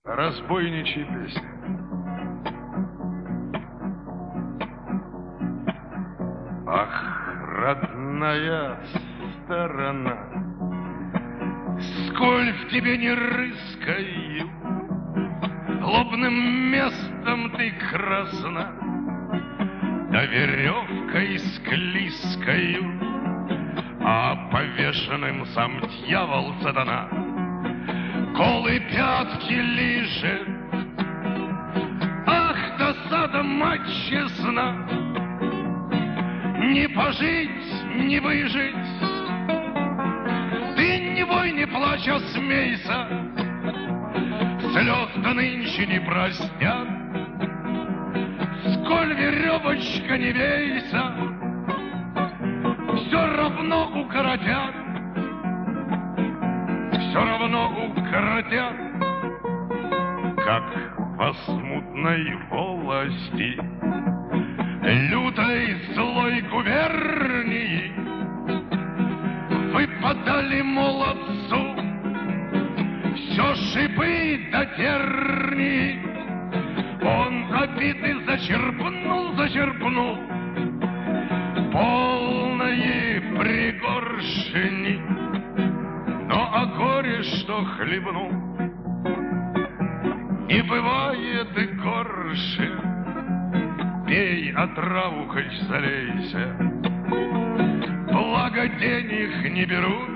разбойничьи песни. Ах, родная сторона, сколь в тебе не рыскаю, лобным местом ты красна, да веревкой склизкою, а повешенным сам дьявол сатана голые пятки лижет. Ах, досада, мать честна, не пожить, не выжить. Ты не вой, не плачь, а смейся, слез-то нынче не простят. Сколь веревочка не вейся, все равно укоротят, все равно укоротят. Как во смутной волости лютой злой губернии выпадали молодцу все шипы до тернии. Он обиды зачерпнул полные пригоршни, но о горе, что хлебнул, не бывает и горше. Пей, отраву хоть залейся, благо денег не берут.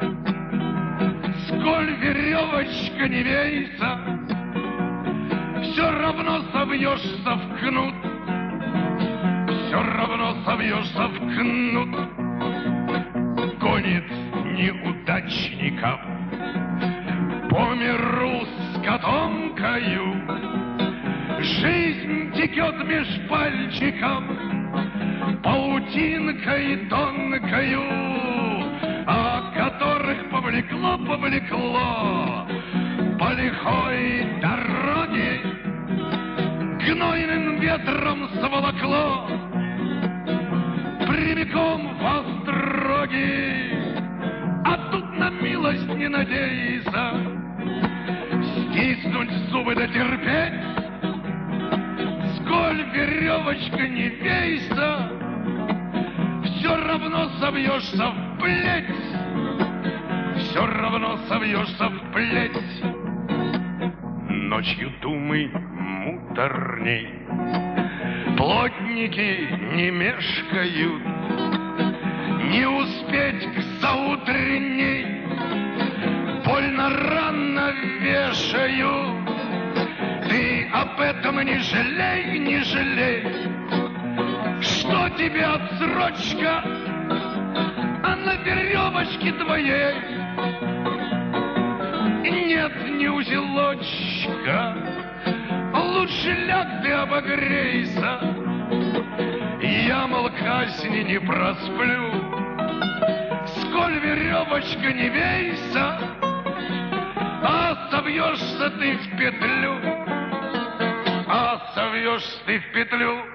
Сколь веревочка не вейся, все равно собьешься в кнут, все равно собьешься в кнут. Гонит неудачников по миру с котомкою, жизнь текет меж пальчиков паутинкой тонкою, о которых повлекло по лихой дороге, гнойным ветром сволокло прямиком в остроги. А тут на милость не надейся, стиснуть зубы да терпеть. Сколь веревочка не вейся, все равно собьешься в плеть, все равно собьешься в плеть. Ночью думы муторней, плотники не мешкают, не успеть к заутренней, больно рано вешаю. Ты об этом не жалей, не жалей, что тебе отсрочка, а на веревочке твоей нет ни узелочка. Лучше ляг ты обогрейся, я, мол, казни не просплю. Сколь веревочка не вейся, а совьешься ты в петлю, а совьешься ты в петлю.